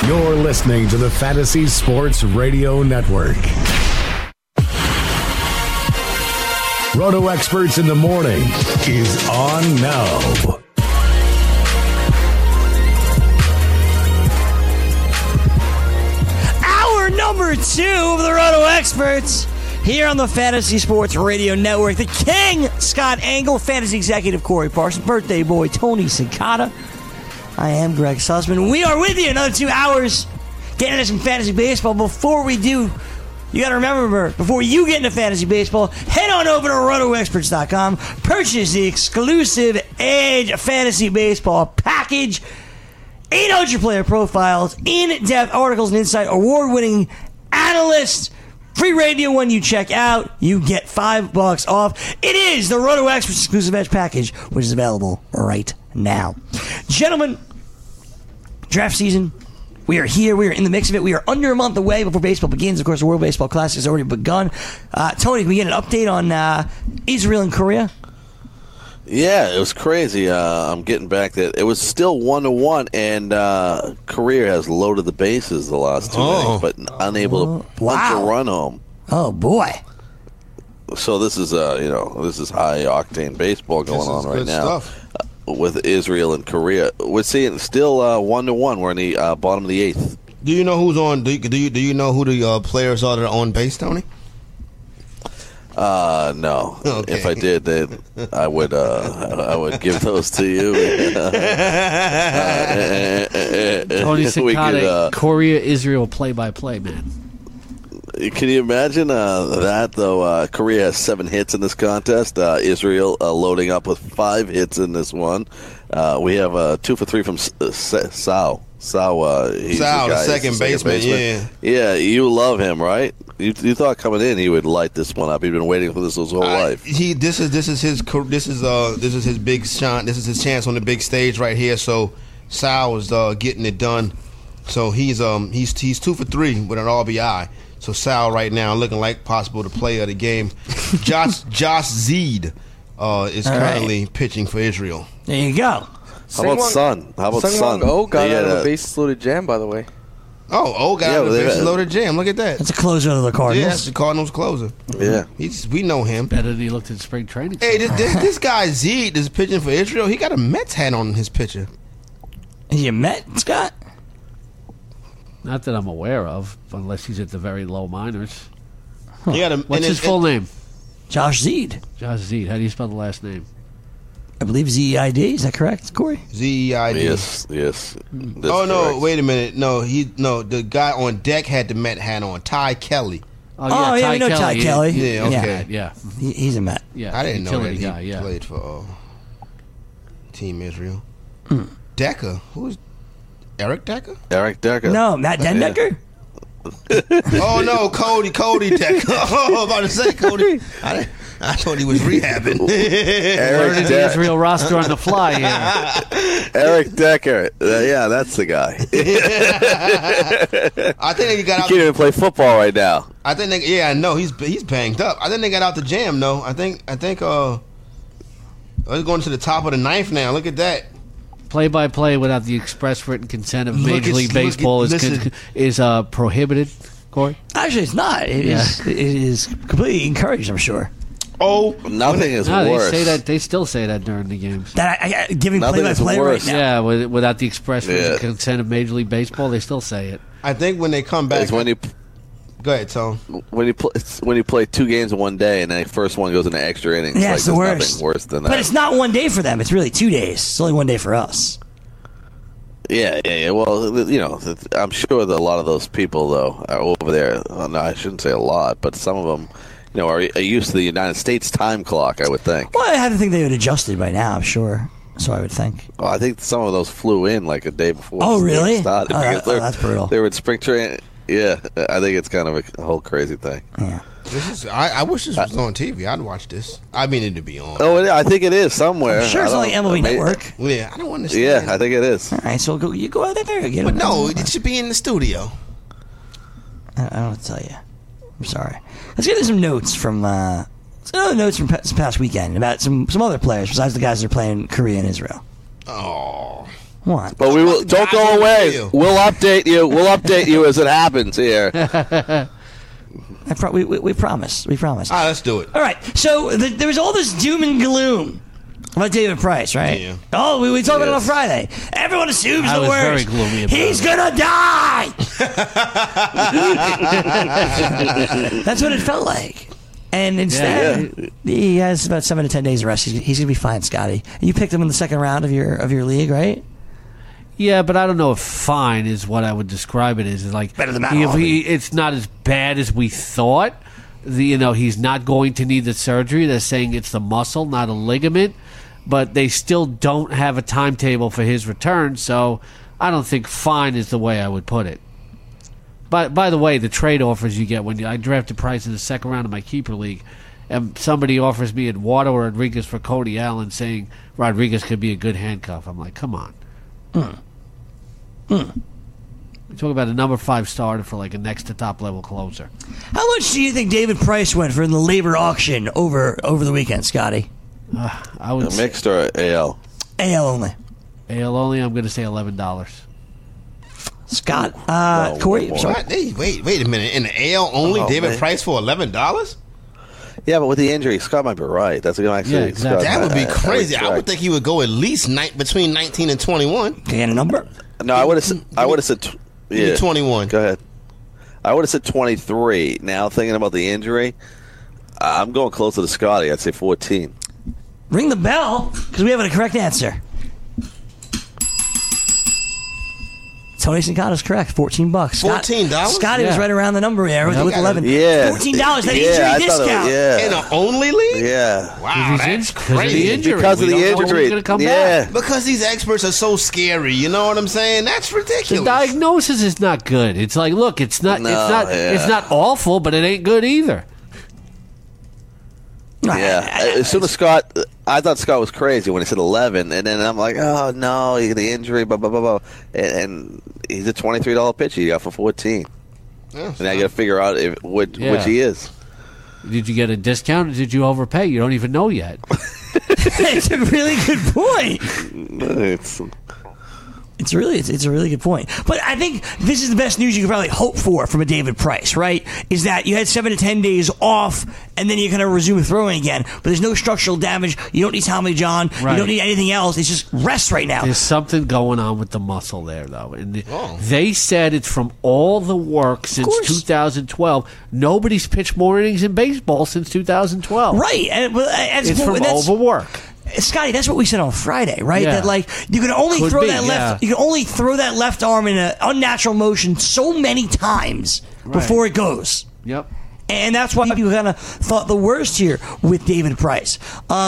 You're listening to the Fantasy Sports Radio Network. Roto Experts in the Morning is on now. Hour number 2 of the Roto Experts here on the Fantasy Sports Radio Network. The King, Scott Engel, Fantasy Executive Corey Parsons, birthday boy Tony Cicada. I am Greg Sussman. We are with you another 2 hours getting into some fantasy baseball. Before we do, you got to remember, before you get into fantasy baseball, head on over to RotoExperts.com. Purchase the exclusive Edge Fantasy Baseball package. 800 player profiles, in-depth articles and insight, award-winning analysts, free radio when you check out. You get $5 off. It is the Roto Experts exclusive Edge package, which is available right now. Gentlemen, draft season. We are here. We are in the mix of it. We are under a month away before baseball begins. Of course, the World Baseball Classic has already begun. Tony, can we get an update on Israel and Korea? Yeah, it was crazy. I'm getting back that it was still 1-1, and Korea has loaded the bases the last 2 innings, but unable to punch a run home. Oh boy! So this is this is high octane baseball going on right now with Israel and Korea. We're seeing still 1-1. We're in the bottom of the 8th. Do you know who's on? Do you know who the players are that are on base, Tony? No. Okay. If I did, then I would give those to you. Tony Cicada, Korea, Israel, play-by-play, man. Can you imagine that, though? Korea has 7 hits in this contest. Israel loading up with 5 hits in this one. We have 2 for 3 from Sao. He's the second baseman. Yeah, you love him, right? You thought coming in he would light this one up. He'd been waiting for this his whole life. This is his big shot. This is his chance on the big stage right here. So Sao is getting it done. So he's 2 for 3 with an RBI. So Sal right now looking like possible the player of the game. Josh Zeid is currently pitching for Israel. There you go. How about Sun? Oh, got out of a bases-loaded jam, by the way. Got out of a bases-loaded jam. Look at that. That's a closer of the Cardinals. Yeah, that's the Cardinals closer. Yeah. We know him. Better than he looked at spring training. Hey, this guy Zeid is pitching for Israel. He got a Mets hat on his picture. Is he a Met, Scott? Not that I'm aware of, unless he's at the very low minors. Huh. What's his full name? Josh Zeid. Josh Zeid. How do you spell the last name? I believe Z-E-I-D. Is that correct, Corey? Z-E-I-D. Yes. Oh, no, correct. Wait a minute. No, the guy on deck had the Met hat on. Ty Kelly. Oh, yeah, we know Ty Kelly. Yeah, okay. Yeah. He's a Met. Yeah, I didn't know that he played for Team Israel. Decker. Who's Eric Decker? Eric Decker. No, Matt Dendecker? Oh, no, Cody Decker. I was about to say Cody. I thought he was rehabbing. Learning the Israel roster on the fly here. Eric Decker. Yeah, that's the guy. I think he got out. He can't even play football right now. I think I know he's banged up. I think they got out the jam though. I think it's going to the top of the 9th now. Look at that. Play-by-play without the express written consent of Major League Baseball is prohibited, Corey? Actually, it's not. It is completely encouraged, I'm sure. Oh, nothing is worse. They still say that during the games. Giving play-by-play right now. Yeah, without the express written consent of Major League Baseball, they still say it. I think when they come back... Go ahead, Tom. When you play 2 games in one day and the first one goes into extra innings, it's the worst. Nothing worse than that. But it's not one day for them. It's really 2 days. It's only 1 day for us. Yeah. Well, I'm sure that a lot of those people, though, are over there. No, I shouldn't say a lot, but some of them, are used to the United States time clock, I would think. Well, I have to think they would have adjusted by now, I'm sure. So I would think. Well, I think some of those flew in like a day before. Oh, really? Started that's brutal. They were in spring training. Yeah, I think it's kind of a whole crazy thing. Yeah. I wish this was on TV. I'd watch this. I mean it to be on. Oh, I think it is somewhere. I'm sure it's on the MLB Network. Yeah, I don't understand. Yeah, I think it is. All right, so you go out there again. But no, it should be in the studio. I don't know what to tell you. I'm sorry. Let's get into some notes from this past weekend about some other players besides the guys that are playing Korea and Israel. Oh. What? But we will. Don't go away. We'll update you. We'll update you as it happens here. We promise. We promise. All right, let's do it. All right. So there was all this doom and gloom about David Price, right? Yeah. Oh, we talked about it on Friday. Everyone assumes the was worst. very gloomy about He's it. gonna die. That's what it felt like. And instead, he has about 7 to 10 days of rest. He's gonna be fine, Scotty. You picked him in the second round of your league, right? Yeah, but I don't know if fine is what I would describe it as. It's like Better than Matt Harvey. it's not as bad as we thought. He's not going to need the surgery. They're saying it's the muscle, not a ligament. But they still don't have a timetable for his return, so I don't think fine is the way I would put it. But by the way, the trade offers you get when I drafted Price in the second round of my keeper league, and somebody offers me Eduardo Rodriguez for Cody Allen, saying Rodriguez could be a good handcuff. I'm like, come on. You talk about a number 5 starter for like a next to top level closer. How much do you think David Price went for in the labor auction over the weekend, Scotty? I would Mixed or AL? AL only. AL only. I'm going to say $11. Scott, Corey, more. sorry. What? Hey, wait a minute. In the AL only, David Price for $11? Yeah, but with the injury, Scott might be right. That's actually. Yeah, exactly. That would be crazy. I would think he would go at least between 19 and 21. Can you get a number? No, I would have said. Give me 21. Go ahead. I would have said 23. Now thinking about the injury, I'm going closer to Scotty. I'd say 14. Ring the bell, because we have a correct answer. Tony Sincata's correct. $14. $14? Scotty was right around the number there with 11. Yeah. $14. That I injury thought discount. In an only league? Yeah. Wow, that's Because of the crazy. injury. Because of We the don't know when injury. he's going to come Yeah. back. Because these experts are so scary. You know what I'm saying? That's The ridiculous. diagnosis is not good. It's like, look, it's not awful, but it ain't good either. Yeah. As soon as Scott, I thought Scott was crazy when he said 11, and then I'm like, oh no, the injury, blah blah blah blah, and he's a $23 pitcher you got for 14. Yeah, and I got to figure out which he is. Did you get a discount or did you overpay? You don't even know yet. It's a really good point. It's a really good point. But I think this is the best news you could probably hope for from a David Price, right? Is that you had 7 to 10 days off, and then you're going to resume throwing again. But there's no structural damage. You don't need Tommy John. Right. You don't need anything else. It's just rest right now. There's something going on with the muscle there, though. And they said it's from all the work since 2012. Nobody's pitched more innings in baseball since 2012. Right. It's from overwork. Scotty, that's what we said on Friday, right? Yeah. That you can only Could throw be, that left. yeah. You can only throw that left arm in an unnatural motion so many times before it goes. Yep. And that's why people kind of thought the worst here with David Price.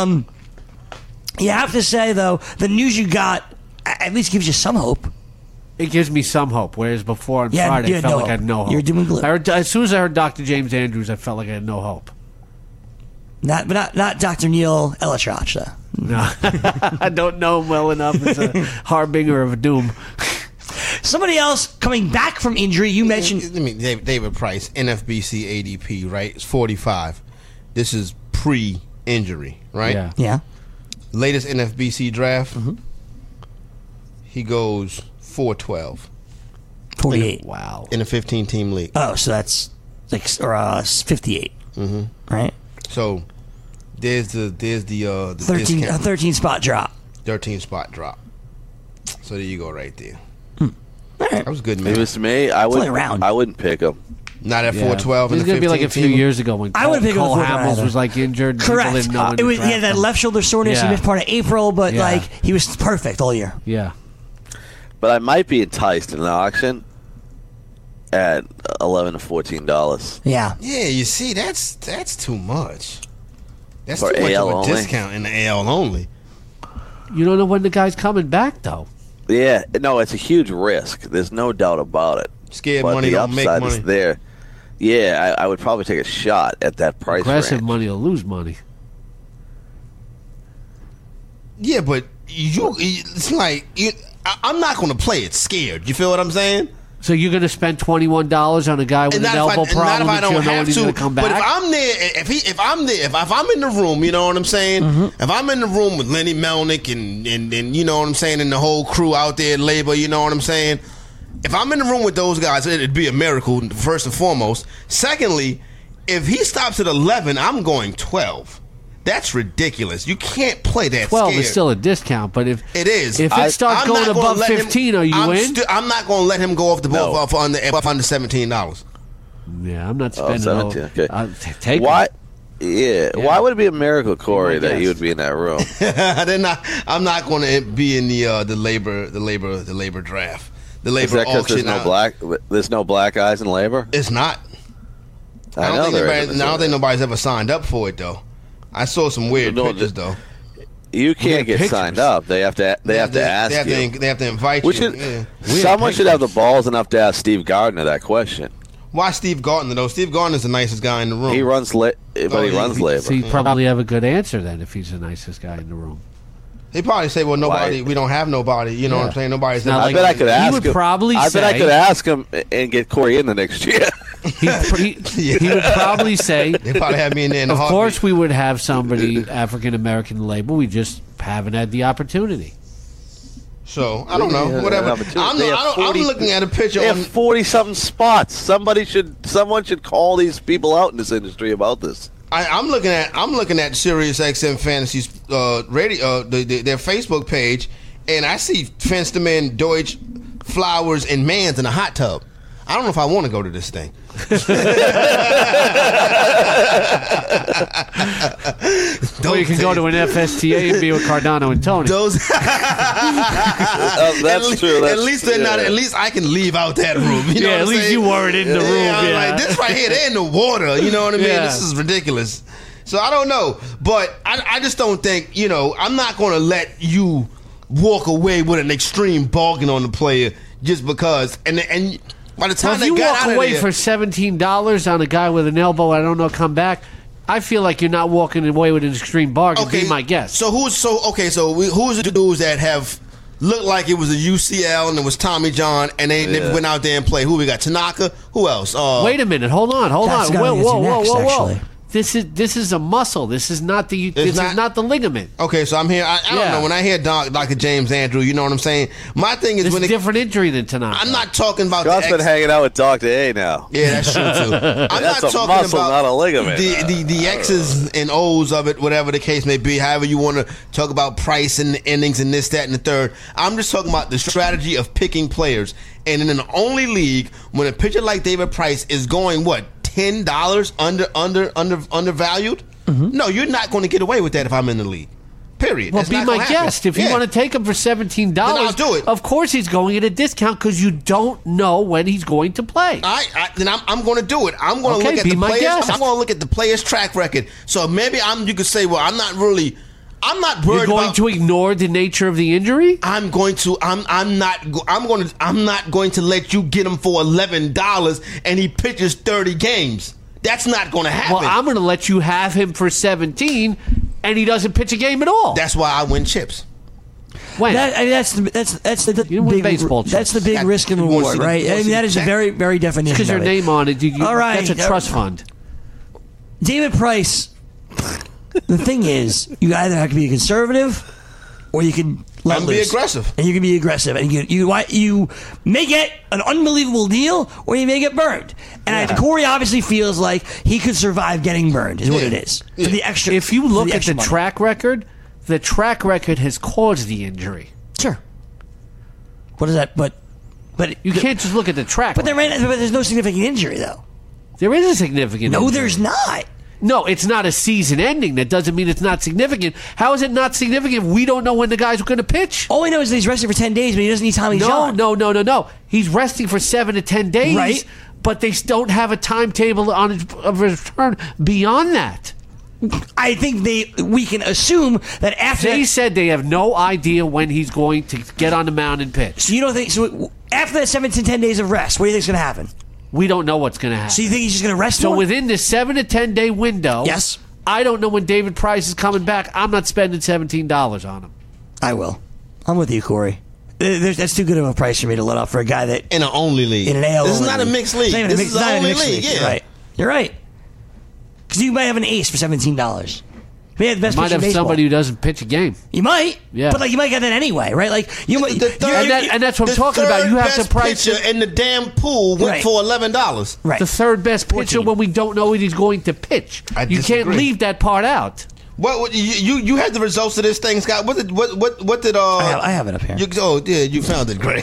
You have to say, though, the news you got at least gives you some hope. It gives me some hope, whereas before on Friday, I felt like I had no hope. You're doom and gloom. As soon as I heard Dr. James Andrews, I felt like I had no hope. Not Dr. Neil Elitrach, though. No, I don't know him well enough as a harbinger of doom. Somebody else coming back from injury, you mentioned... David Price, NFBC ADP, right? It's 45. This is pre-injury, right? Yeah. Latest NFBC draft, he goes 412. 48. Wow. In a 15-team league. Oh, so that's 58. Right? So there's the 13 spot drop. 13 spot drop. So there you go, right there. All right. That was good, If man. it was to me, I wouldn't pick him. Not at 412. It's going to be like a few years ago when I wouldn't pick him Cole at 412 Hamels either. was like injured. And Correct. People didn't know when It to was draft that him. left shoulder soreness. Yeah. He missed part of April, but Yeah. he was perfect all year. Yeah. But I might be enticed in an auction at $11 to $14. Yeah. Yeah, you see, that's too much. That's For too much AL of a only? discount in the AL only. You don't know when the guy's coming back, though. Yeah, no, it's a huge risk. There's no doubt about it. Scared But money the don't make upside money. is there. Yeah, I would probably take a shot at that price Aggressive range. money will lose money. Yeah, but it's like I'm not going to play it scared. You feel what I'm saying? So you're going to spend $21 on a guy with an elbow problem that you don't know when he's going to come back? But if I'm there, if I'm in the room, you know what I'm saying? Mm-hmm. If I'm in the room with Lenny Melnick and you know what I'm saying, and the whole crew out there, labor, you know what I'm saying? If I'm in the room with those guys, it'd be a miracle, first and foremost. Secondly, if he stops at 11, I'm going 12. That's ridiculous. You can't play that 12 scared. is still a discount, but if is. If it starts going above 15, are you in? I'm not going to let him go off the ball off under $17. Yeah, I'm not spending 17, okay. Take Why? it. Yeah. Why would it be a miracle, Corey, that he would be in that room? I'm not going to be in the labor draft. The labor Is that auction. There's no black guys in labor? It's not. I don't think nobody's ever signed up for it though. I saw some weird pictures though. You can't get signed up. They have to ask you. They have to invite you. Someone should have the balls enough to ask Steve Gardner that question. Why Steve Gardner though? Steve Gardner's the nicest guy in the room. He runs labor. So he'd probably have a good answer then if he's the nicest guy in the room. He probably say, "Well, nobody. We don't have nobody." You know what I'm saying? Nobody's. I bet I could ask him. He would probably say. I bet I could ask him and get Corey in the next year. He would probably say. They probably have me in there. Of course, we would have somebody African American label. We just haven't had the opportunity. So I don't know. Whatever. I'm looking at a picture. They have 40-something spots. Someone should call these people out in this industry about this. I'm looking at Sirius XM Fantasy's radio, their Facebook page, and I see Fensterman, Deutsch, Flowers, and Mans in a hot tub. I don't know if I want to go to this thing. Or you can go to an FSTA and be with Cardano and Tony. That's true. At least they're not. At least I can leave out that room. You know at least you weren't in the room. Yeah, like this right here, they're in the water. You know what I mean? Yeah. This is ridiculous. So I don't know, but I just don't think. You know, I'm not going to let you walk away with an extreme bargain on the player just because. And by the time if you walk away for $17 on a guy with an elbow, I don't know, come back. I feel like you're not walking away with an extreme bargain. Okay, be my guess. So who's the dudes that have looked like it was a UCL and it was Tommy John and they went out there and played? Who we got? Tanaka. Who else? Wait a minute. Hold on. That's Whoa. This is a muscle. This is not the ligament. Okay, so I'm here. I don't know. When I hear Dr. James Andrew, you know what I'm saying? My thing is it's a different injury than Tanaka. I'm not talking about Scott's been hanging out with Dr. A now. Yeah, that's true too. I'm that's not a talking muscle, about not a ligament. The X's and O's of it, whatever the case may be. However you want to talk about price and the innings and this, that, and the third. I'm just talking about the strategy of picking players. And in an only league, when a pitcher like David Price is going what? $10 undervalued? Mm-hmm. No, you're not going to get away with that if I'm in the league. Period. Well, be my guest. If you want to take him for $17, then I'll do it. Of course he's going at a discount because you don't know when he's going to play. Then I'm going to do it. I'm going to look at the players. Guest. I'm going to look at the player's track record. So maybe you could say, well, I'm not worried. You're going to ignore the nature of the injury? I'm not going to let you get him for $11 and he pitches 30 games. That's not going to happen. Well, I'm going to let you have him for 17 and he doesn't pitch a game at all. That's why I win chips. When? That's the big baseball chips. That's the big risk and reward, right? I mean, that is a very, very definition. Because your name on it. All right, that's a trust fund. David Price. The thing is, you either have to be a conservative, or you can let loose. Be aggressive, and you can be aggressive, and you may get an unbelievable deal, or you may get burned. And Corey obviously feels like he could survive getting burned. Is what it is for the extra. If you look at the money. track record, the track record has caused the injury. Sure. What is that? But you can't just look at the track. But there's no significant injury, though. There is a significant. No, injury. there's not. No, it's not a season ending. That doesn't mean it's not significant. How is it not significant? We don't know when the guy's going to pitch. All we know is that he's resting for 10 days, but he doesn't need Tommy John. No. He's resting for 7 to 10 days, right? But they don't have a timetable on his return beyond that. I think we can assume that after they said they have no idea when he's going to get on the mound and pitch. So you don't think so? After that 7 to 10 days of rest, what do you think is going to happen? We don't know what's going to happen. So you think he's just going to rest? So within the 7 to 10 day window, yes. I don't know when David Price is coming back. I'm not spending $17 on him. I will. I'm with you, Corey. That's too good of a price for me to let off for a guy that in an only league. In an AL this is not a mixed league. This is an only league. Yeah, right. You're right. Because you might have an ace for $17. You might have somebody who doesn't pitch a game. You might, yeah, but you might get that anyway, right? Like you might, and that's what I'm talking about. You have to price pitcher in the damn pool went for $11. Right, the third best pitcher 14. When we don't know what he's going to pitch. You can't leave that part out. What you had the results of this thing, Scott? What did I have it up here. You found it, Greg.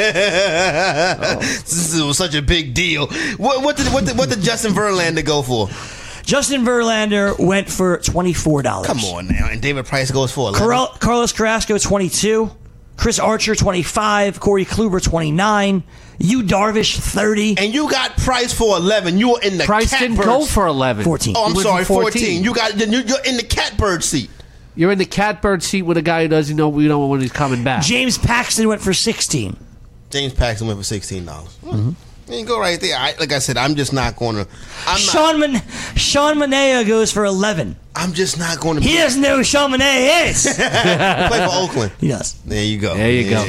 This was such a big deal. What did Justin Verlander go for? Justin Verlander went for $24. Come on now, and David Price goes for $11. Carlos Carrasco $22, Chris Archer $25, Corey Kluber $29, Yu Darvish $30, and you got Price for $11. You were in the Price didn't go for $11. 14. Oh, I'm sorry, 14. You're in the catbird seat. You're in the catbird seat with a guy who doesn't know when he's coming back. James Paxton went for $16. James Paxton went for $16. Mm-hmm. You go right there. Like I said, I'm just not going to. Sean Manaea goes for $11. I'm just not going to. He doesn't know who Sean Manaea is. He played for Oakland. He does. There you go. There you go.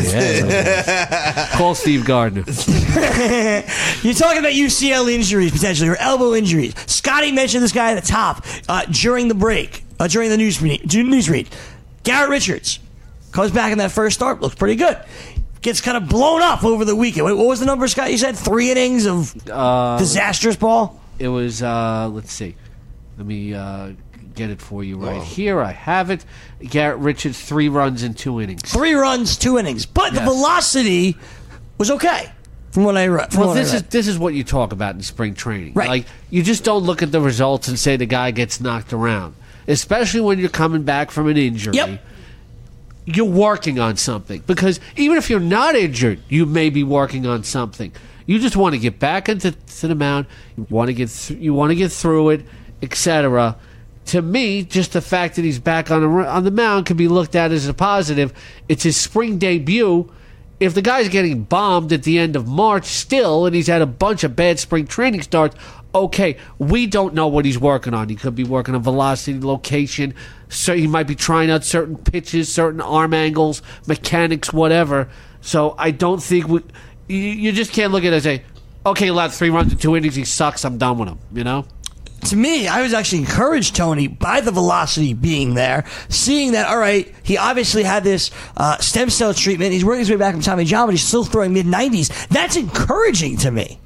Call Steve Gardner. You're talking about UCL injuries potentially or elbow injuries. Scotty mentioned this guy at the top during the break, during the news read. Garrett Richards comes back in that first start, looks pretty good. Gets kind of blown up over the weekend. What was the number, Scott? You said 3 innings of disastrous ball? It was, let's see. Let me get it for you right here. I have it. Garrett Richards, 3 runs in 2 innings. 3 runs, 2 innings. But the velocity was okay from what I read. This is what you talk about in spring training. Right. Like, you just don't look at the results and say the guy gets knocked around. Especially when you're coming back from an injury. Yep. You're working on something, because even if you're not injured, you may be working on something. You just want to get back into the mound. You want to get through it, etc. To me, just the fact that he's back on the mound can be looked at as a positive. It's his spring debut. If the guy's getting bombed at the end of March still, and he's had a bunch of bad spring training starts, okay, we don't know what he's working on. He could be working on velocity, location. So he might be trying out certain pitches, certain arm angles, mechanics, whatever. So I don't think you just can't look at it and say, okay, allowed 3 runs in 2 innings, he sucks, I'm done with him, you know? To me, I was actually encouraged, Tony, by the velocity being there, seeing that, all right, he obviously had this stem cell treatment, he's working his way back from Tommy John, but he's still throwing mid-90s. That's encouraging to me.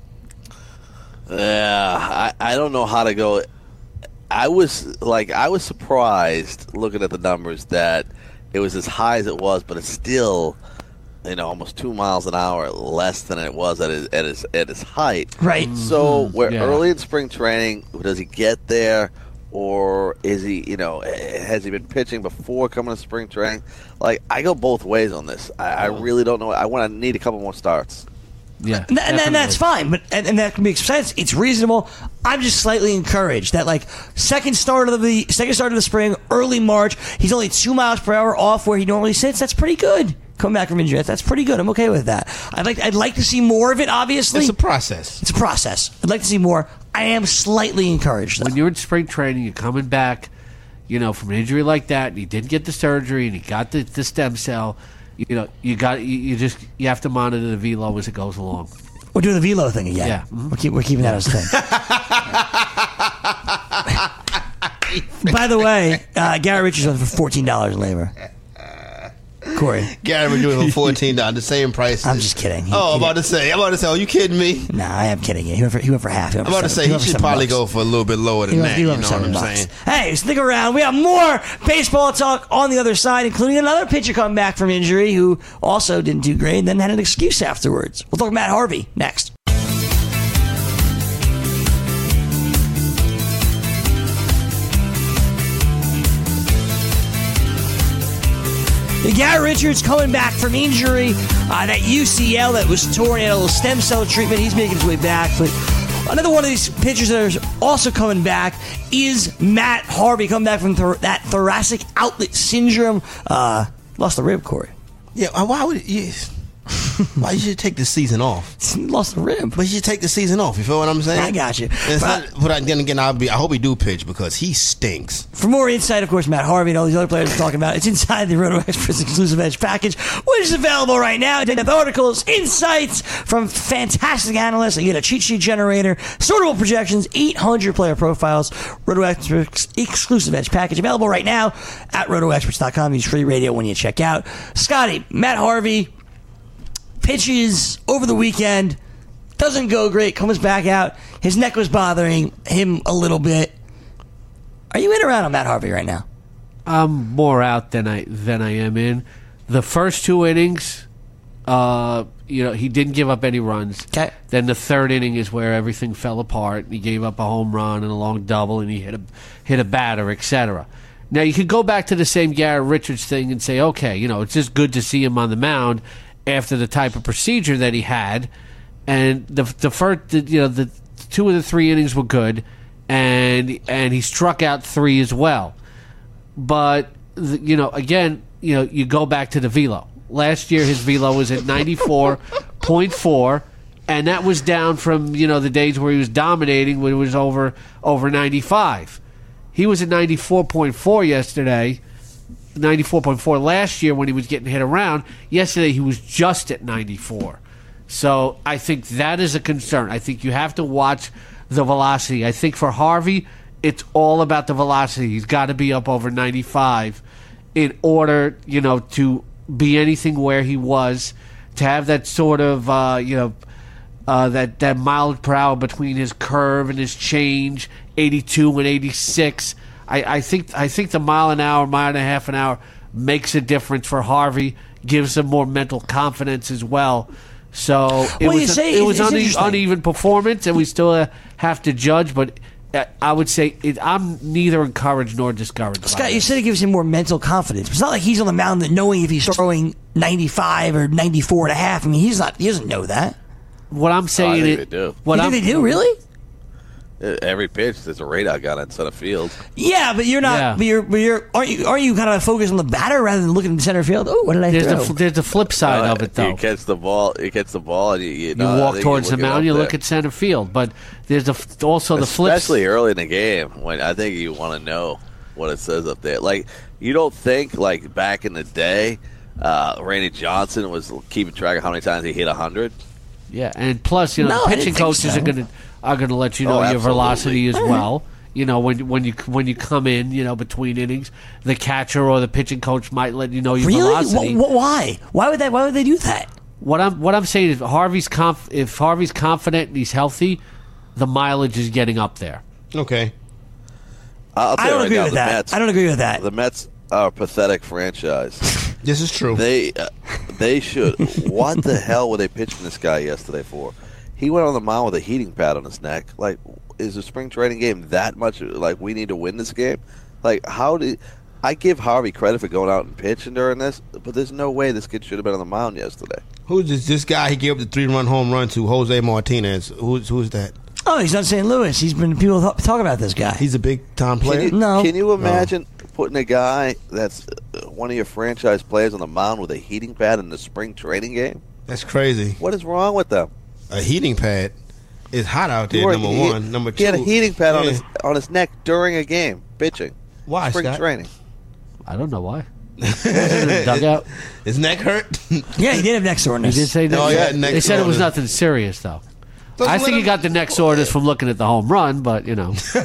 Yeah, I don't know how to go. I was surprised looking at the numbers that it was as high as it was, but it's still, almost 2 miles an hour less than it was at his height. Right. So early in spring training, does he get there, or is he, has he been pitching before coming to spring training? Like, I go both ways on this. I really don't know. I need a couple more starts. Yeah, and that's fine, but and that can make sense. It's reasonable. I'm just slightly encouraged that second start of the spring, early March, he's only 2 miles per hour off where he normally sits. That's pretty good. Coming back from injury, that's pretty good. I'm okay with that. I'd like to see more of it. Obviously, it's a process. I'd like to see more. I am slightly encouraged, though. When you're in spring training, you're coming back, from an injury like that, and he didn't get the surgery, and he got the stem cell. You have to monitor the velo as it goes along. We're doing the velo thing again. Yeah, we're keeping that as a thing. By the way, Garrett Richards went for $14 in labor. Corey, Garrett Richards went for $14, the same price. I'm just kidding. I'm about to say, are you kidding me? No, I am kidding you. He went for half. I'm about to say he should probably go for a little bit lower than that. You know what I'm saying? Hey, stick around. We have more baseball talk on the other side, including another pitcher coming back from injury who also didn't do great and then had an excuse afterwards. We'll talk Matt Harvey next. Garrett Richards coming back from injury, that UCL that was torn, had a little stem cell treatment. He's making his way back. But another one of these pitchers that are also coming back is Matt Harvey, coming back from that thoracic outlet syndrome. Lost the rib, Corey. Yeah, why would it? Yes. Why you should take the season off? He lost the rib. But you should take the season off. You feel what I'm saying? I got you. But then again, I hope he do pitch because he stinks. For more insight, of course, Matt Harvey and all these other players are talking about, it's inside the Roto Experts Exclusive Edge package, which is available right now. In-depth articles, insights from fantastic analysts. You get a cheat sheet generator, sortable projections, 800 player profiles. Roto Experts Exclusive Edge package available right now at rotoexperts.com. Use free radio when you check out. Scotty, Matt Harvey pitches over the weekend, doesn't go great, comes back out. His neck was bothering him a little bit. Are you in or out on Matt Harvey right now? I'm more out than I am in. The first 2 innings, he didn't give up any runs. Okay. Then the third inning is where everything fell apart. He gave up a home run and a long double, and he hit a batter, etc. Now you could go back to the same Garrett Richards thing and say, okay, it's just good to see him on the mound after the type of procedure that he had, and the 2 of the 3 innings were good, and he struck out 3 as well. But you go back to the velo. Last year his velo was at 94.4, and that was down from the days where he was dominating when it was over 95. He was at 94.4 yesterday. 94.4 last year when he was getting hit around. Yesterday he was just at 94. So I think that is a concern. I think you have to watch the velocity. I think for Harvey, it's all about the velocity. He's got to be up over 95 in order, to be anything where he was, to have that sort of, that miles per hour between his curve and his change, 82 and 86. I think the mile an hour, mile and a half an hour makes a difference for Harvey, gives him more mental confidence as well. So it was uneven performance, and we still have to judge, but I would say I'm neither encouraged nor discouraged. Scott, you said it gives him more mental confidence. It's not like he's on the mound that knowing if he's throwing 95 or 94 and a half. I mean, he doesn't know that. What I'm saying I think they do. You think they do, really? Every pitch, there's a radar gun in center field. Yeah, but you're not. Yeah. But aren't you kind of focused on the batter rather than looking at the center field? Oh, what did I throw? There's the flip side of it, though. You catch the ball, and you walk towards the mound. You look at center field, but there's also the flip. Especially early in the game, when I think you want to know what it says up there. Like you don't think like back in the day, Randy Johnson was keeping track of how many times he hit 100. Yeah, and plus, the pitching coaches are going to let you know your velocity as well. When you come in, between innings, the catcher or the pitching coach might let you know your velocity. Why? Why would they do that? What I'm saying is, if Harvey's confident and he's healthy, the mileage is getting up there. Okay. I don't agree with that. Mets, I don't agree with that. The Mets are a pathetic franchise. This is true. They should. What the hell were they pitching this guy yesterday for? He went on the mound with a heating pad on his neck. Like, is the spring training game that much? Like, we need to win this game? Like, I give Harvey credit for going out and pitching during this, but there's no way this kid should have been on the mound yesterday. Who's this guy he gave up the 3-run home run to, Jose Martinez? Who's that? Oh, he's on St. Louis. People talk about this guy. He's a big-time player? Can you imagine putting a guy that's one of your franchise players on the mound with a heating pad in the spring training game? That's crazy. What is wrong with them? A heating pad? It's hot out there, number one. Number two. He had a heating pad on his neck during a game, pitching. Why, spring training. I don't I dugout. His neck hurt? Yeah, he did have neck soreness. He did say that. They said it was nothing serious, though. I think he got the neck soreness from looking at the home run, but He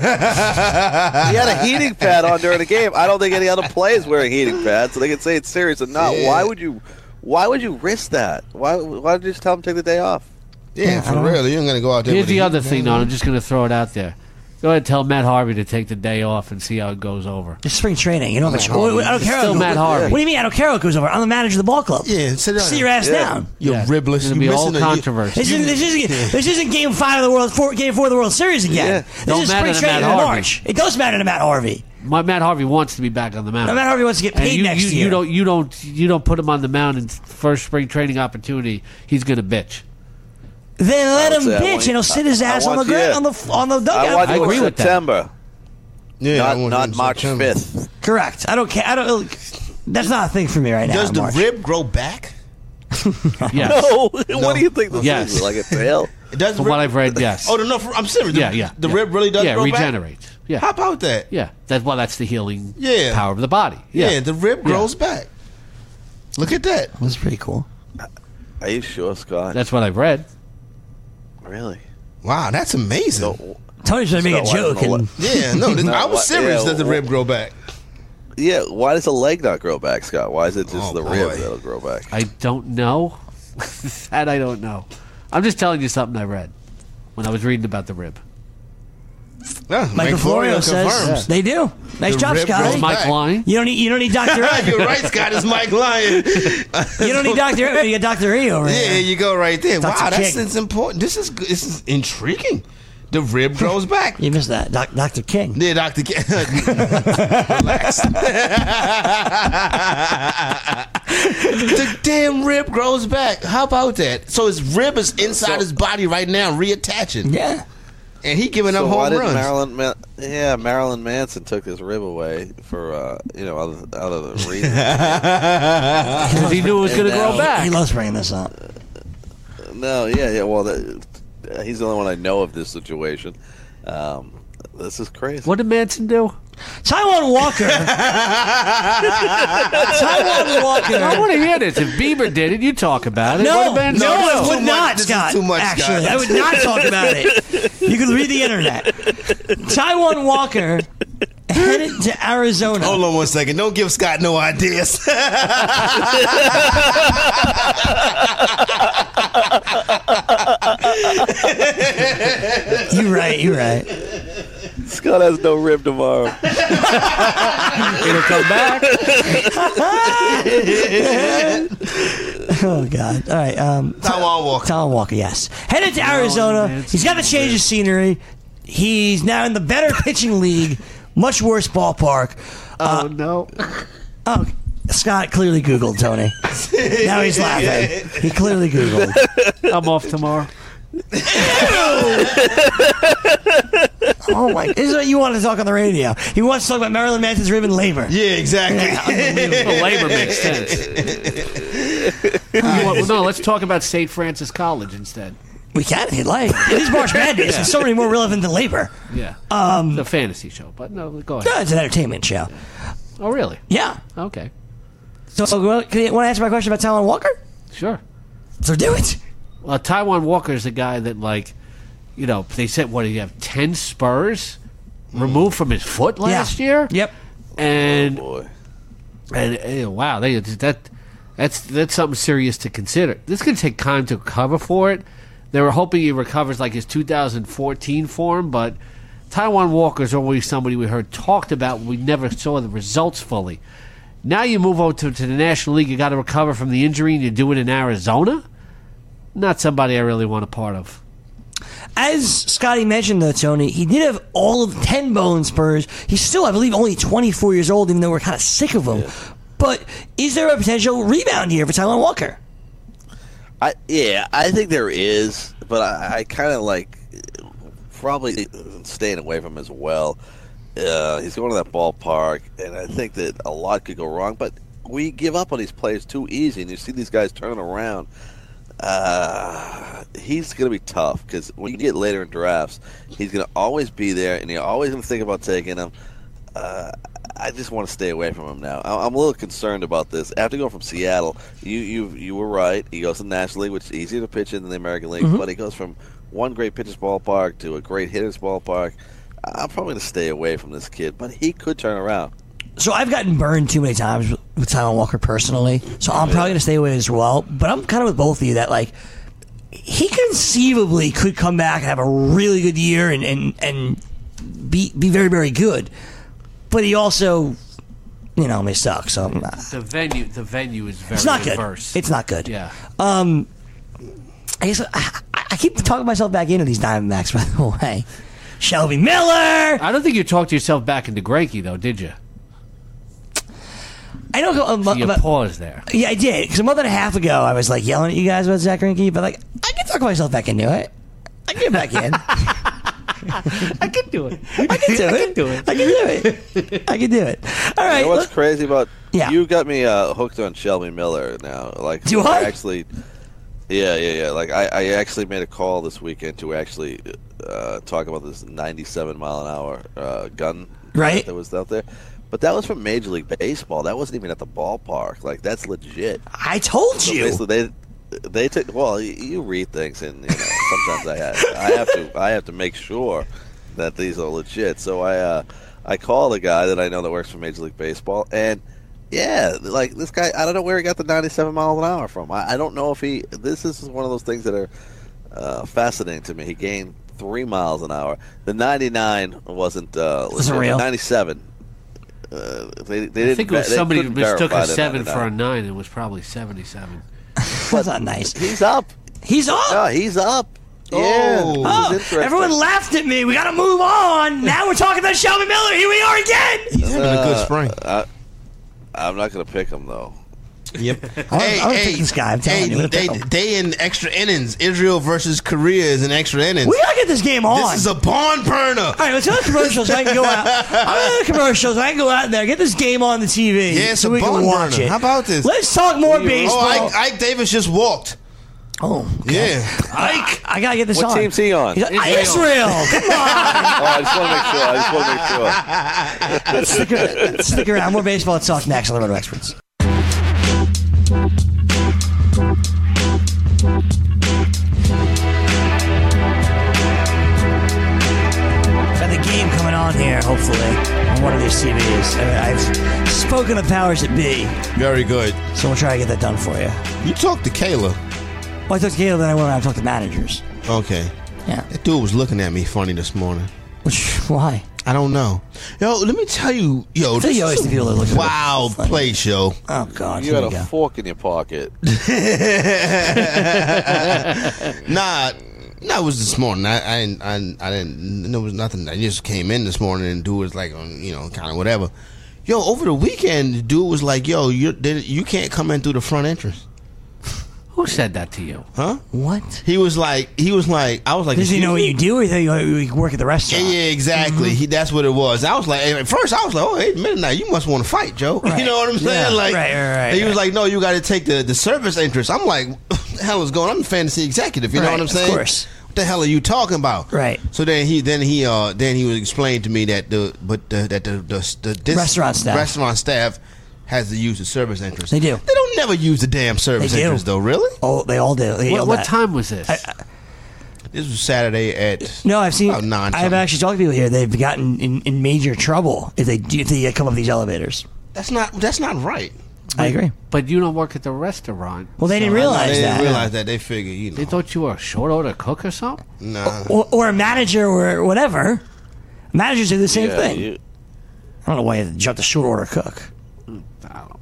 had a heating pad on during the game. I don't think any other players wear a heating pad, so they can say it's serious or not. Yeah. Why would you risk that? Why don't you just tell him to take the day off? Yeah, for real. You're going to go out there. Here's the other thing, though. I'm just going to throw it out there. Go ahead and tell Matt Harvey to take the day off and see how it goes over. It's spring training. You know how much. I don't care. Still Matt Harvey. What do you mean? I don't care how it goes over. I'm the manager of the ball club. Yeah, sit your ass down. You're ribless. It's going to be all controversy. This isn't Game 5 of the World, Game 4 of the World Series again. Yeah. This is spring training in March. It does matter to Matt Harvey. Matt Harvey wants to be back on the mound. Matt Harvey wants to get paid next year. You don't put him on the mound in first spring training opportunity. He's going to bitch. Then let him bitch, and he'll sit his ass on the ground on the dugout. I agree with September. That. Yeah, not March 5th. Correct. I don't care. That's not a thing for me right now. Does the rib grow back? Yes. No. What do you think this Yes. is? Like a tail? It does. From what I've read, yes. Oh no, I'm serious. The rib really does grow back? regenerates. Yeah. How about that? Yeah. That's the healing power of the body. Yeah, the rib grows back. Look at that. That's pretty cool. Are you sure, Scott? That's what I've read. Really? Wow, that's amazing. So, Tony's trying to make a Scott, I don't joke. know what- And Yeah, no, I was serious. Does the rib grow back? Yeah, why does the leg not grow back, Scott? Why is it just Oh, the boy. rib that'll grow back? I don't know. That I don't know. I'm just telling you something I read when I was reading about the rib. Yeah, Mike Florio says they do. Nice The job, rib Scotty. grows Mike back. lying? You don't need Dr. You're right, Scott. It's Mike Lyon. You don't need Dr. You got Dr. E over Yeah, here. you go right there. Dr. Wow, King. that's important. This is intriguing. The rib grows back. You missed that. Dr. King. Yeah, Dr. King. Relax. The damn rib grows back. How about that? So his rib is inside his body right now, reattaching. Yeah. And he giving So up why home did runs. Marilyn Manson took his rib away for other reasons. Because he knew it was going to grow He back. loves bringing this up. No, yeah. Well, he's the only one I know of this situation. This is crazy. What did Manson do? Taiwan Walker. Taiwan Walker. I want to hear this. If Bieber did it, you talk about it. No, What did Manson no, do? I Too would much. not, This is Scott. too much, Actually, Scott. I would not talk about it. You can read the internet. Taiwan Walker headed to Arizona. Hold on one second. Don't give Scott no ideas. You're right. Scott has no rib tomorrow. It'll come back. Oh, God. All right. Taiwan Walker. Taiwan Walker, yes. Headed to Arizona. He's got to change his scenery. He's now in the better pitching league. Much worse ballpark. Oh, no. Oh, Scott clearly Googled Tony. Now he's laughing. He clearly Googled. I'm off tomorrow. Oh my! This is what you want to talk on the radio. He wants to talk about Marilyn Manson's rib and labor. Yeah, exactly. Well, labor makes sense. No, let's talk about St. Francis College instead. We can if you'd like. It is March Madness. It's so many more relevant than labor. Yeah. The fantasy show. But no, go ahead. No, it's an entertainment show. Oh, really? Yeah. Okay. So, can you want to answer my question about Taiwan Walker? Sure. So do it. Well, Taiwan Walker is a guy that, they said, what, he have 10 spurs removed from his foot last year? Yep. And, Boy. wow, that's something serious to consider. This is going to take time to recover for it. They were hoping he recovers like his 2014 form, but Taiwan Walker is always somebody we heard talked about. We never saw the results fully. Now you move over to the National League, you got to recover from the injury, and you do it in Arizona? Not somebody I really want a part of. As Scotty mentioned, though, Tony, he did have all of 10 bone spurs. He's still, I believe, only 24 years old, even though we're kind of sick of him. Yeah. But is there a potential rebound here for Taiwan Walker? I think there is, but I kind of like probably staying away from him as well. He's going to that ballpark, and I think that a lot could go wrong. But we give up on these players too easy, and you see these guys turning around. He's going to be tough because when you get later in drafts, he's going to always be there, and you're always going to think about taking him. I just want to stay away from him now. I'm a little concerned about this. After going from Seattle, you were right. He goes to the National League, which is easier to pitch in than the American League, but he goes from one great pitcher's ballpark to a great hitter's ballpark. I'm probably going to stay away from this kid, but he could turn around. So I've gotten burned too many times with Taiwan Walker personally, so I'm probably going to stay away as well. But I'm kind of with both of you that, like, he conceivably could come back and have a really good year and be very, very good. But he also, may suck. So the venue is very it's not adverse. Good. It's not good. Yeah. I guess I keep talking myself back into these Diamondbacks, by the way. Shelby Miller. I don't think you talked yourself back into Greinke, though, did you? I don't go. So you paused there. Yeah, I did. Because a month and a half ago, I was like yelling at you guys about Zach Greinke, but like I can talk myself back into it. I can get back in. I can do it. I can do it. All right. You know what's crazy about you got me hooked on Shelby Miller now. Like, do I? Actually, yeah. Like, I actually made a call this weekend to actually talk about this 97 mile an hour gun that was out there. But that was from Major League Baseball. That wasn't even at the ballpark. Like, that's legit. I told you. Basically, they took. Well, you read things, and sometimes I have to make sure that these are legit. So I called a guy that I know that works for Major League Baseball, and yeah, like this guy, I don't know where he got the 97 miles an hour from. I don't know if this is one of those things that are fascinating to me. He gained 3 miles an hour. The 99 wasn't real. 97. They didn't. I think it was somebody who mistook a 7 99. for a 9 and was probably 77. That's not nice. He's up. He's up. Yeah, he's up. Yeah. Everyone laughed at me. We got to move on. Now we're talking about Shelby Miller. Here we are again. He's having a good spring. I'm not going to pick him though. Yep. I don't pick this guy. I'm telling you. They in extra innings. Israel versus Korea is in extra innings. We gotta get this game on. This is a barn burner. All right, let's go to commercials. I can go out. I'm going to commercials. I can go out there, get this game on the TV. Yeah, it's so a we barn can watch burner. it. How about this? Let's talk more baseball. Oh, Ike Davis just walked. Oh, okay. Yeah. Ike, I gotta get this on. What team's he on? Israel. Come on. I just want to make sure. Let's stick around. More baseball. Let's talk next on the Roto Experts. Got the game coming on here, hopefully, on one of these TVs. I've spoken to powers that be. Very good. So we'll try to get that done for you. You talked to Kayla. Well, I talked to Caleb, then I went around and talked to managers. Okay. Yeah. That dude was looking at me funny this morning. Why? I don't know. Yo, let me tell you, I tell you always the people that look wild place, yo. Oh, God. You had a fork in your pocket. Nah, it was this morning. I didn't. There was nothing. I just came in this morning and dude was like, kind of whatever. Yo, over the weekend, the dude was like, yo, you can't come in through the front entrance. Who said that to you? Huh? What? He was like, I was like, does he know what you do, or you thought you work at the restaurant? Yeah, exactly. Mm-hmm. That's what it was. I was like, at first I was like, oh, 8 minutes now, you must want to fight, Joe. Right. You know what I'm saying? Yeah. Like, right. He was like, no, you got to take the service entrance. I'm like, what the hell is going on? I'm a fantasy executive. You know what I'm saying? Of course. What the hell are you talking about? Right. So then he was explaining to me that the restaurant staff has to use the service entrance. They do. They don't never use the damn service entrance though. Really? Oh, they all do. What time was this? This was Saturday at no. I've seen. about 9 I've actually talked to people here. They've gotten in major trouble if they come up these elevators. That's not right. I agree. But you don't work at the restaurant. Well, they didn't realize They that. didn't realize that. They figured, They thought you were a short order cook or something? Nah. Or a manager or whatever. Managers do the same thing. I don't know why you jump to short order cook. I don't know.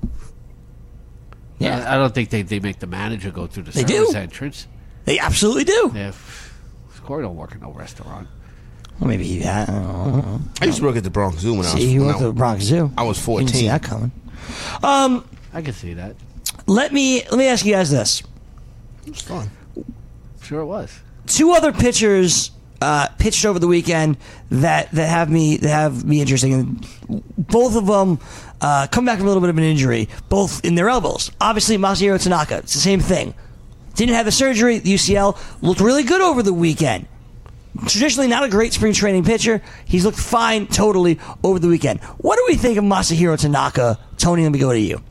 Yeah. I don't think they make the manager go through the They service do. entrance. They absolutely do. Yeah. Corey don't work in no restaurant. Well, maybe he. I don't know. I used to work at the Bronx Zoo when See, you worked at the Bronx Zoo. I was 14. Didn't see that coming. I can see that. Let me ask you guys this. It was fun. Sure it was. 2 other pitchers pitched over the weekend that have me interested. And both of them come back from a little bit of an injury, both in their elbows. Obviously, Masahiro Tanaka, it's the same thing. Didn't have the surgery. The UCL looked really good over the weekend. Traditionally not a great spring training pitcher. He's looked fine totally over the weekend. What do we think of Masahiro Tanaka? Tony, let me go to you.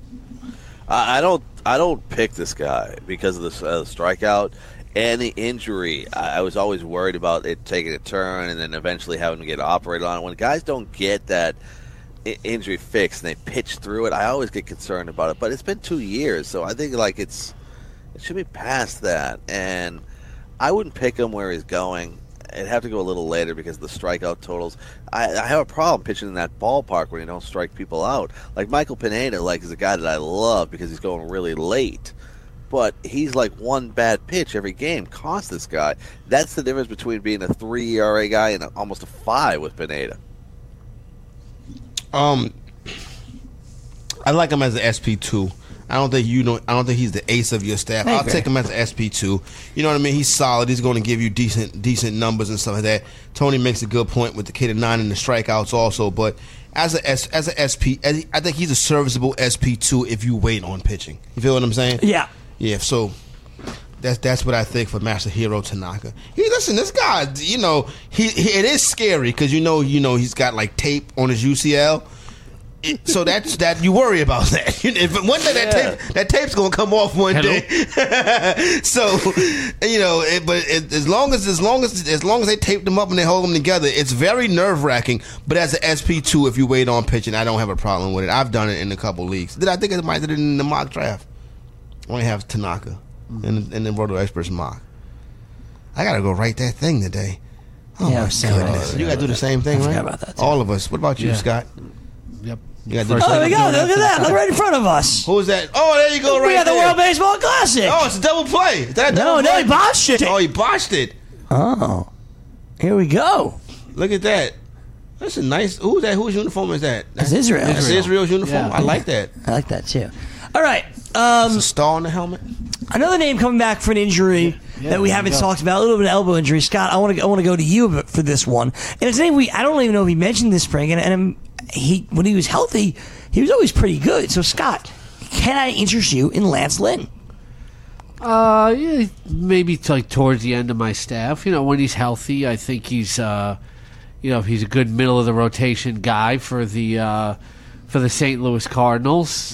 I don't pick this guy because of the strikeout and the injury. I was always worried about it taking a turn and then eventually having to get operated on. When guys don't get that injury fixed and they pitch through it, I always get concerned about it. But it's been 2 years, so I think it should be past that. And I wouldn't pick him where he's going. It'd have to go a little later because of the strikeout totals. I have a problem pitching in that ballpark when you don't strike people out. Like Michael Pineda, is a guy that I love because he's going really late. But he's like one bad pitch every game costs this guy. That's the difference between being a 3 ERA guy and almost a 5 with Pineda. I like him as an SP2. I don't think he's the ace of your staff. I'll take him as an SP2. You know what I mean? He's solid. He's going to give you decent numbers and stuff like that. Tony makes a good point with the K-9 and the strikeouts also. But as a SP, I think he's a serviceable SP2 if you wait on pitching. You feel what I'm saying? Yeah. Yeah. So that's what I think for Masahiro Tanaka. Listen, this guy, it is scary because he's got like tape on his UCL. So that you worry about that. If one day that tape's gonna come off one day. So but as long as they tape them up and they hold them together, it's very nerve wracking. But as an SP2, if you wait on pitching, I don't have a problem with it. I've done it in a couple leagues. I think I might did it in the mock draft. I only have Tanaka and the Roto Experts mock. I gotta go write that thing today. Oh yeah, my goodness. You gotta do the same thing, right? About that too. All of us. What about you, Scott? Yep. There we go. Look at that. Look right in front of us. Who's that? Oh, there you go. We got the World Baseball Classic. Oh, it's a double play. Is that a No, double play? he botched it. Oh, he botched it. Oh, here we go. Look at that. That's a nice. Who's that? Whose uniform is that? That's Israel. That's Israel's uniform. Yeah. I like that. I like that too. All right. It's a star on the helmet. Another name coming back for an injury that we haven't talked about, a little bit of elbow injury. Scott, I want to go to you for this one. And it's a name I don't even know if he mentioned this spring. And when he was healthy, he was always pretty good. So, Scott, can I interest you in Lance Lynn? Yeah, maybe towards the end of my staff. When he's healthy, I think he's he's a good middle of the rotation guy for the St. Louis Cardinals.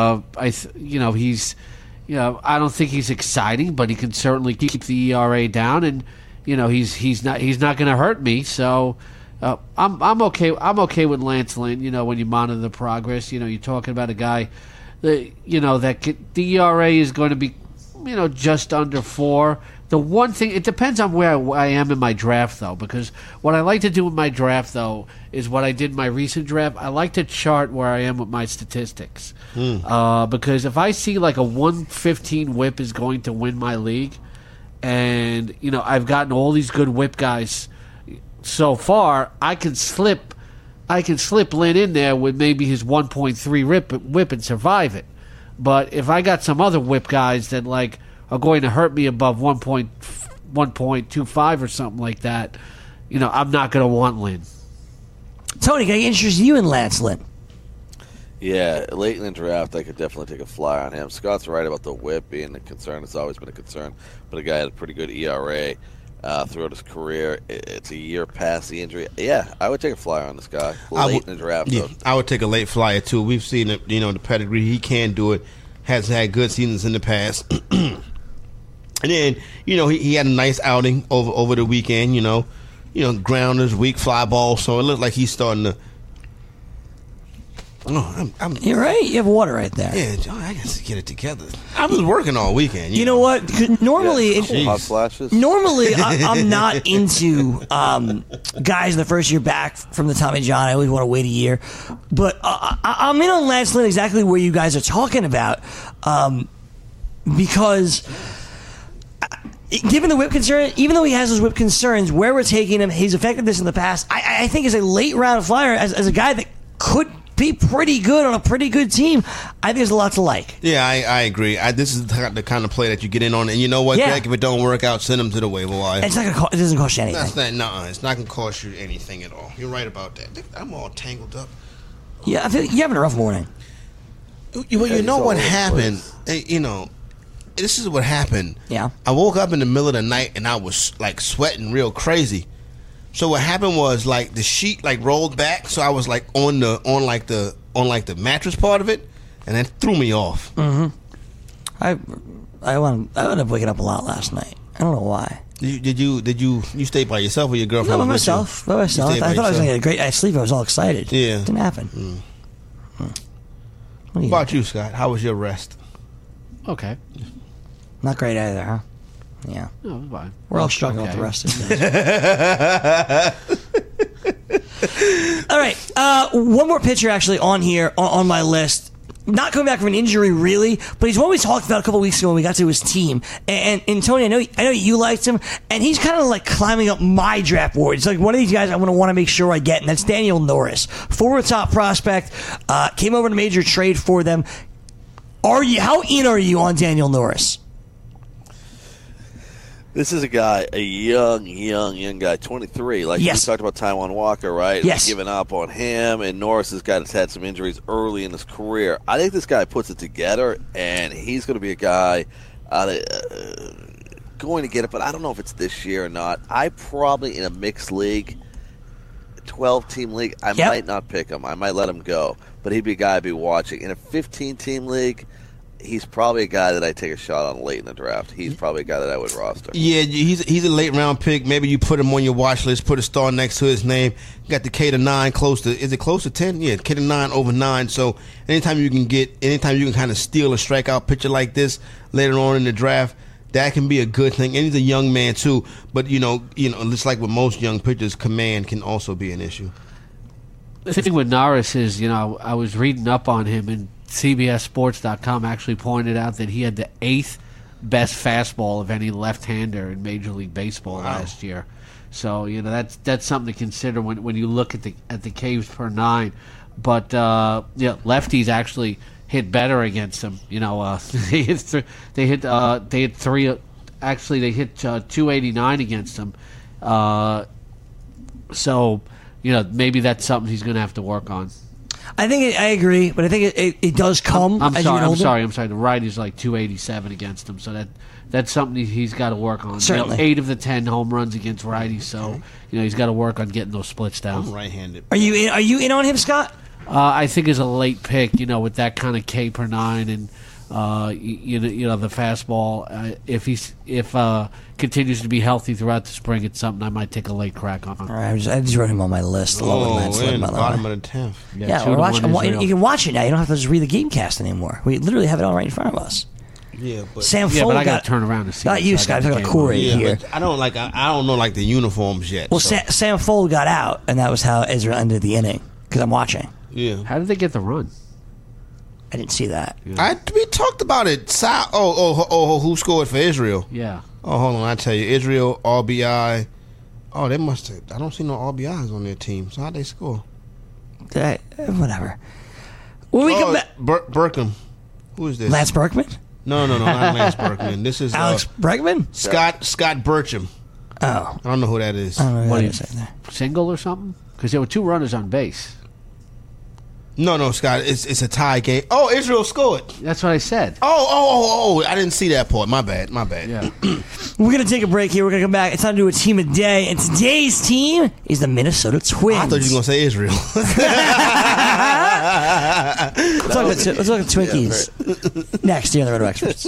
He's I don't think he's exciting, but he can certainly keep the ERA down, and he's not going to hurt me. So I'm okay. I'm okay with Lance Lynn. When you monitor the progress, you're talking about a guy that the ERA is going to be just under 4. The one thing, it depends on where I am in my draft, though, because what I like to do with my draft, though, is what I did in my recent draft. I like to chart where I am with my statistics. Because if I see like a 115 whip is going to win my league, and, I've gotten all these good whip guys so far, I can slip Lynn in there with maybe his 1.3 whip and survive it. But if I got some other whip guys that are going to hurt me above 1.25 or something like that, I'm not going to want Lynn. Tony, can I interest you in Lance Lynn? Yeah, late in the draft, I could definitely take a flyer on him. Scott's right about the whip being a concern. It's always been a concern. But a guy had a pretty good ERA throughout his career. It's a year past the injury. Yeah, I would take a flyer on this guy late in the draft. Yeah, I would take a late flyer, too. We've seen it, the pedigree. He can do it. Has had good seasons in the past. And then, he had a nice outing over the weekend, grounders, weak fly ball. So it looks like he's starting to. Oh, You're right. You have water right there. Yeah, I got to get it together. I was working all weekend. You know what? Normally, hot flashes. Normally, I'm not into guys the first year back from the Tommy John. I always want to wait a year, but I'm in on Lance Lynn exactly where you guys are talking about, because. Given the whip concern, even though he has those whip concerns, where we're taking him, his effectiveness in the past, I think is a late round flyer as a guy that could be pretty good on a pretty good team. I think there's a lot to like. Yeah, I agree. This is the kind of play that you get in on, and you know what, Greg? If it don't work out, send him to the waiver wire. It's not gonna it doesn't cost you anything. It's not going to cost you anything at all. You're right about that. I'm all tangled up. Yeah, I feel you're having a rough morning. You know what happened? This is what happened. Yeah. I woke up in the middle of the night and I was sweating real crazy. So what happened was the sheet rolled back, so I was on the mattress part of it, and that threw me off. Mm-hmm. I ended up waking up a lot last night. I don't know why. Did you stay by yourself or your girlfriend? No, by myself. I thought I was going to get a great night's sleep. I was all excited. Yeah. It didn't happen. What about you, Scott? How was your rest? Okay. Not great either, huh? Yeah. No, it's fine. We're all struggling with the rest of things. All right. One more pitcher actually on here on my list. Not coming back from an injury, really, but he's one we talked about a couple weeks ago when we got to his team. And Tony, I know you liked him, and he's kind of climbing up my draft board. It's one of these guys I want to make sure I get, and that's Daniel Norris, former top prospect, came over in a major trade for them. How in are you on Daniel Norris? This is a young guy, 23. Like yes. we talked about Taijuan Walker, right? Yes. Giving up on him, and Norris has had some injuries early in his career. I think this guy puts it together, and he's going to be a guy going to get it, but I don't know if it's this year or not. I probably, in a mixed league, 12-team league, I might not pick him. I might let him go, but he'd be a guy I'd be watching. In a 15-team league, he's probably a guy that I take a shot on late in the draft. He's probably a guy that I would roster. Yeah, he's a late round pick. Maybe you put him on your watch list, put a star next to his name. You got the K to 9 close to, is it close to 10? Yeah, K to 9 over 9. So anytime you can kind of steal a strikeout pitcher like this later on in the draft, that can be a good thing. And he's a young man too. But you know, just like with most young pitchers, command can also be an issue. The thing with Norris is, I was reading up on him, and CBSSports.com actually pointed out that he had the 8th best fastball of any left-hander in Major League Baseball last year. So that's something to consider when you look at the Ks per 9. But lefties actually hit better against him. They hit 289 against him. So maybe that's something he's going to have to work on. I agree, but I think it does come. I'm as sorry. you get older. I'm sorry. The righty's like 287 against him, so that's something he's got to work on. Certainly, 8 of the 10 home runs against righties, so he's got to work on getting those splits down. I'm right-handed. Are you in on him, Scott? I think as a late pick, with that kind of K per 9 and the fastball. If continues to be healthy throughout the spring, it's something I might take a late crack on. All right, I just wrote him on my list. Bottom of the 10th. Yeah, we're watching. You can watch it now. You don't have to just read the GameCast anymore. We literally have it all right in front of us. Yeah, but Sam Fold but I got to turn around and see. Not you, Scott. I'm talking about Corey here. I don't know the uniforms yet. Well, so. Sam Fold got out, and that was how Israel ended the inning. Because I'm watching. Yeah. How did they get the run? I didn't see that. Yeah. We talked about it. Who scored for Israel? Yeah. Oh, hold on. I tell you, Israel RBI. Oh, they must have. I don't see no RBIs on their team. So how'd they score? Whatever. When we come back, Berkman. Who is this? Lance Berkman? No, not Lance Berkman. This is Alex Bregman. Scott Burcham. Oh, I don't know who that is. I don't know what is single or something? Because there were 2 runners on base. No, Scott. It's a tie game. Oh, Israel scored. That's what I said. Oh! I didn't see that part. My bad. Yeah. We're gonna take a break here. We're gonna come back. It's time to do a team of the day, and today's team is the Minnesota Twins. I thought you were gonna say Israel. Let's talk about Twinkies next here on the Roto Experts.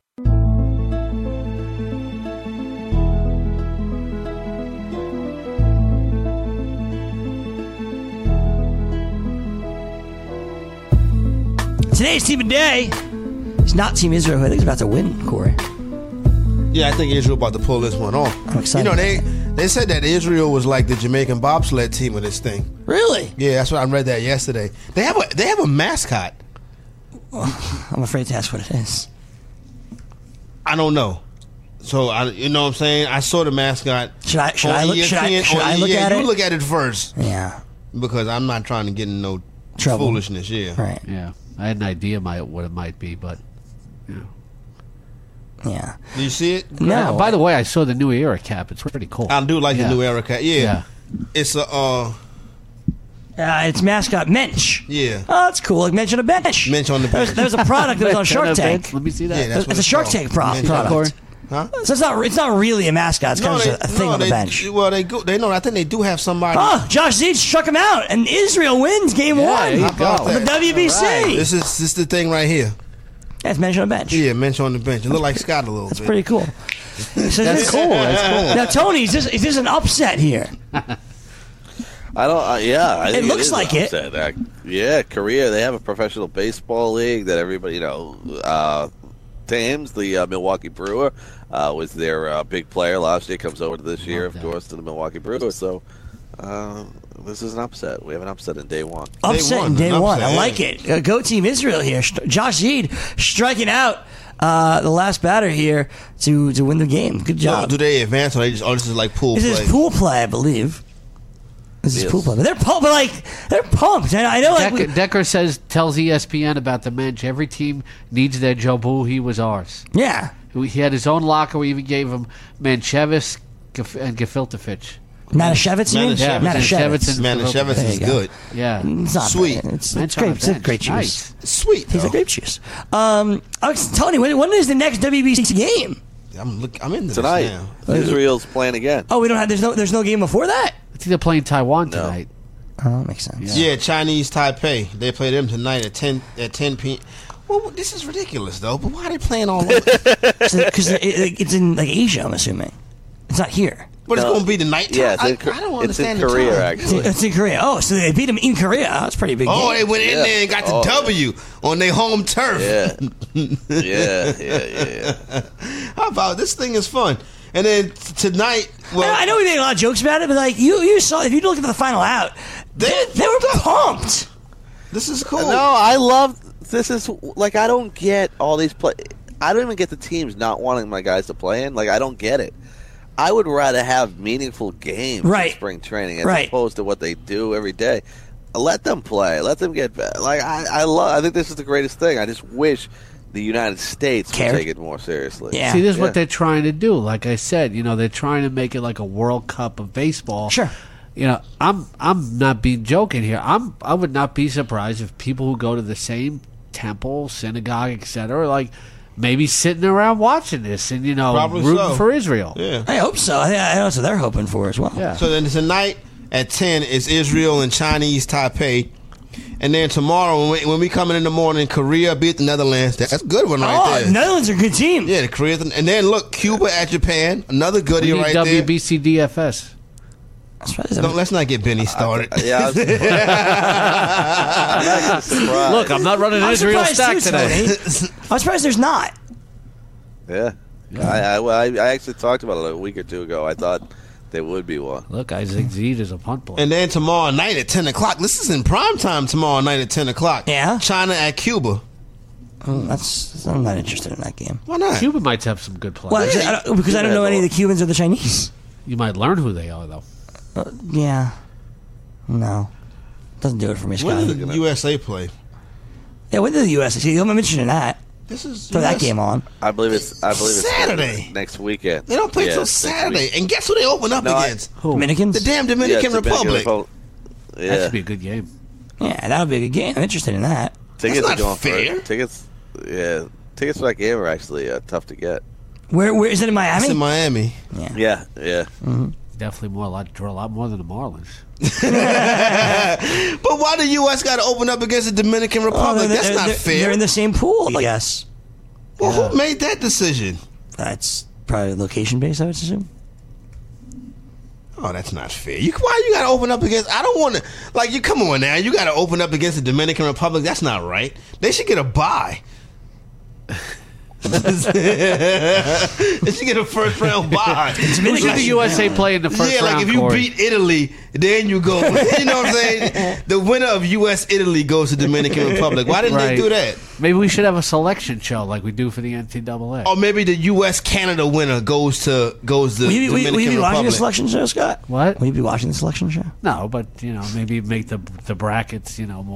Today's team of the day is not Team Israel, who I think is about to win, Corey. Yeah, I think Israel about to pull this one off. I'm excited. They said that Israel was like the Jamaican bobsled team of this thing. Really? Yeah, that's what I read that yesterday. They have a mascot. I'm afraid to ask what it is. I don't know. So you know what I'm saying? I saw the mascot. Should I look at it? You look at it first. Yeah. Because I'm not trying to get in no trouble. Foolishness. Yeah. Right. Yeah. I had an idea what it might be, but yeah. Do you see it? No. By the way, I saw the New Era cap. It's pretty cool. I do like the New Era cap. Yeah. It's a it's mascot Mensch. Yeah. Oh, that's cool. Like Mensch on a bench. Mensch on the bench. There's a product that was on Shark Tank. Let me see that. Yeah, it's a Shark Tank product. Huh? So it's not really a mascot. It's kind of a thing on the bench. Well, I think they do have somebody. Oh, Josh Zeid struck him out, and Israel wins game 1 there you go. of the WBC. Right. This is the thing right here. That's Mensch on the bench. Yeah, Mensch on the bench. It looked like Scott a little bit. That's pretty cool. So That's cool. Now, Tony, is this an upset here? I don't. I think it looks is like it. Yeah, Korea. They have a professional baseball league that everybody, Thames, the Milwaukee Brewer, was their big player last year. Comes over to this year, of course, to the Milwaukee Brewers. So this is an upset. We have an upset in day one. Upset in day one. I like it. Go Team Israel here. Josh Zeid striking out the last batter here to win the game. Good job. So, do they advance or this is like pool play? This is pool play, I believe. This is poop. But they're pumped. They're pumped. And I know. Decker tells ESPN about the bench. Every team needs their Jobu. He was ours. Yeah. He had his own locker. We even gave him Manchevich and Gefiltefich. Manischewitz, you mean? Yeah, Manischewitz is good. Yeah. It's not Sweet. bad. It's great. It's grape juice. Nice. Sweet. He's a grape juice. Tony, when is the next WBC game? I'm into tonight. This now. Israel's playing again. Oh, we don't have. There's no game before that. I think they're playing Taiwan tonight. Oh, that makes sense. Yeah, Chinese Taipei. They play them tonight at 10 p.m. Well, this is ridiculous though. But why are they playing all over? Because it's in Asia, I'm assuming. It's not here. But it's going to be the nighttime. Yeah, I don't understand it's in Korea, the time. actually. It's in Korea. Oh, so they beat them in Korea. That's a pretty big game. They went in there and got the W on their home turf. Yeah. How about this thing is fun? And then tonight, I know we made a lot of jokes about it, but you saw, if you look at the final out, they were pumped. This is cool. No, I love. This is I don't get all these play. I don't even get the teams not wanting my guys to play in. I don't get it. I would rather have meaningful games in spring training as opposed to what they do every day. Let them play. Let them get better. I think this is the greatest thing. I just wish the United States would take it more seriously. Yeah. See, this is what they're trying to do. Like I said, they're trying to make it like a World Cup of baseball. Sure. I'm not being joking here. I would not be surprised if people who go to the same temple, synagogue, etc., maybe sitting around watching this and rooting for Israel. Yeah, I hope so. I know that's what they're hoping for as well. Yeah. So then tonight at 10 is Israel and Chinese Taipei, and then tomorrow when we come in the morning, Korea beat the Netherlands. That's a good one right there. The Netherlands are a good team. Yeah, the Korea, and then look, Cuba at Japan, another goodie right there. WBC DFS. Let's not get Benny started. I'm actually surprised. Look, I'm not running Israel stack today. I'm surprised there's not. Yeah. I actually talked about it a week or two ago. I thought there would be one. Look, Isaac Zede is a punt player. And then tomorrow night at 10 o'clock. This is in prime time tomorrow night at 10 o'clock. Yeah. China at Cuba. I'm not interested in that game. Why not? Cuba might have some good players. Well, because I don't know any of the Cubans or the Chinese. You might learn who they are, though. Yeah. No. Doesn't do it for me, Scott. When did the USA play? Yeah, when did the USA? See, I'm interested in that. This is throw that game on. I believe it's Saturday. Next weekend. They don't play till Saturday. And guess who they open up against? Who? Dominicans? The damn Dominican Republic. Yeah. That should be a good game. Yeah, that would be a good game. I'm interested in that. Tickets That's are not going fair. Tickets for that game are actually tough to get. Where is it in Miami? It's in Miami. Yeah. Definitely draw a lot more than the Marlins. But why the U.S. got to open up against the Dominican Republic? That's not fair. They're in the same pool, I guess. Well, who made that decision? That's probably location-based, I would assume. Oh, that's not fair. Why you got to open up against... I don't want to... you come on now. You got to open up against the Dominican Republic. That's not right. They should get a bye. They should get a first round bye. Who should the USA play in the first round? If you beat Italy, then you go. You know what I'm saying? The winner of U.S.-Italy goes to Dominican Republic. Why didn't they do that? Maybe we should have a selection show like we do for the NCAA. Or maybe the U.S.-Canada winner goes to Dominican Will you be watching Republic. the selection show, Scott? What? Will you be watching the selection show? No, but maybe make the brackets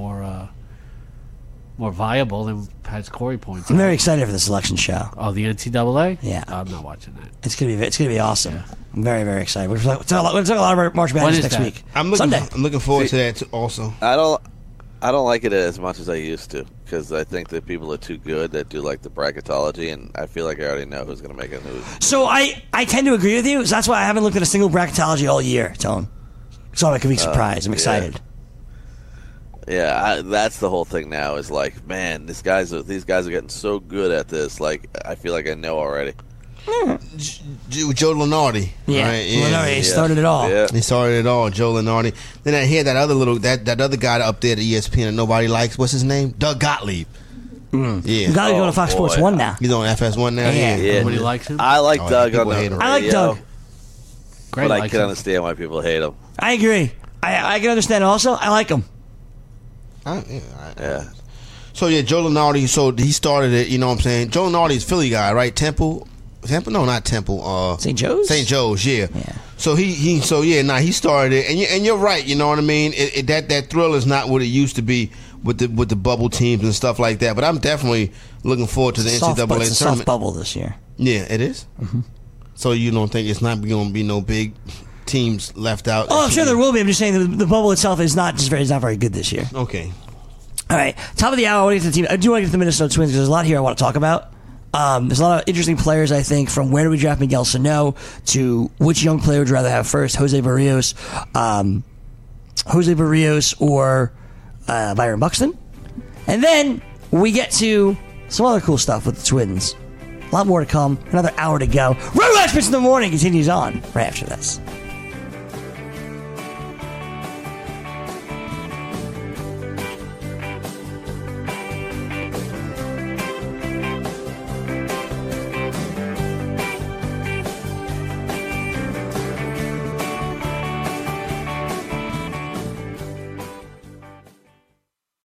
more viable than has Corey points. I'm very excited for the selection show. Oh, the NCAA? Yeah, I'm not watching that. It's gonna be awesome. Yeah. I'm very, very excited. We're talking a lot about March Madness next week. Sunday. I'm looking forward to that also. I don't like it as much as I used to because I think that people are too good that do the bracketology, and I feel like I already know who's going to make a news. So I tend to agree with you. So that's why I haven't looked at a single bracketology all year, Tone. So I can be surprised. I'm excited. Yeah, that's the whole thing now. Is man, these guys are getting so good at this. I feel like I know already. Joe Lunardi. Yeah, right? Lunardi started it all. Yeah. He started it all, Joe Lunardi. Then I hear that other guy up there at ESPN that nobody likes. What's his name? Doug Gottlieb. Yeah, Gottlieb's going to Fox Sports 1 now. He's on FS1 now. Yeah. Nobody likes him. I like Doug on the radio. I like Doug. But I can understand why people hate him. I agree. I can understand. Also, I like him. Yeah. So Joe Lunardi. So he started it. You know what I'm saying? Joe Lunardi's Philly guy, right? Temple. Temple? No, not Temple. St. Joe's? St. Joe's, yeah. So he started it, and you're right. You know what I mean? That thrill is not what it used to be with the bubble teams and stuff like that. But I'm definitely looking forward to the NCAA tournament. It's a soft bubble this year. Yeah, it is. Mm-hmm. So you don't think it's not going to be no big teams left out? Oh, I'm sure there will be. I'm just saying the bubble itself is not very good this year. Okay. All right, top of the hour. I want to get to the team. I do want to get to the Minnesota Twins because there's a lot here I want to talk about. There's a lot of interesting players, I think, from where do we draft Miguel Sano to which young player would you rather have first, Jose Barrios or Byron Buxton. And then we get to some other cool stuff with the Twins. A lot more to come. Another hour to go. Roto Experts in the Morning continues on right after this.